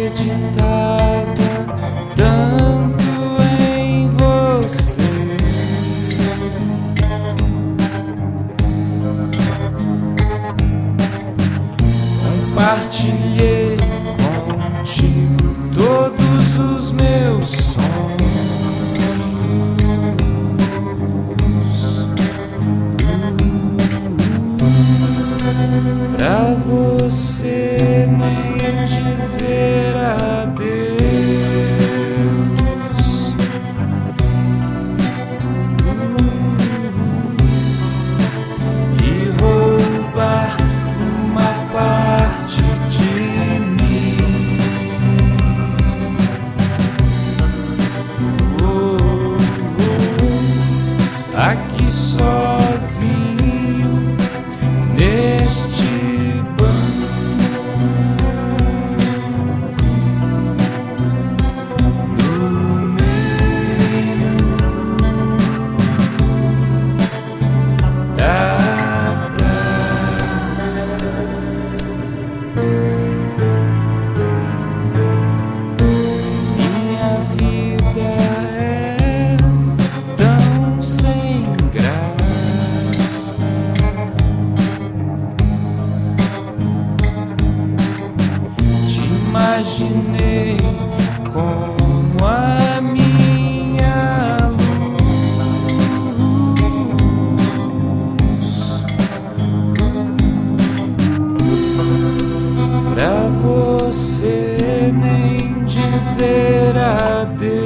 acreditava tanto em você. Compartilhei contigo todos os meus sonhos. Pra você nem dizer adeus e roubar uma parte de mim. Aqui sozinho neste imaginei como a minha luz. Pra você nem dizer adeus.